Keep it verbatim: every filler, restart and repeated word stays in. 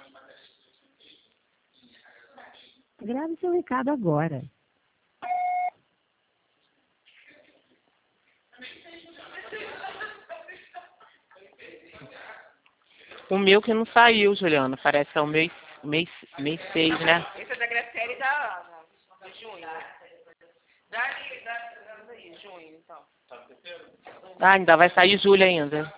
Grave seu recado agora. O meu que não saiu, Juliana. Parece que é o mês, mês, mês seis, né? Esse é da Graciela e da Ana, de junho. Dá aí, dá aí, junho, então. Ah, ainda vai sair julho ainda.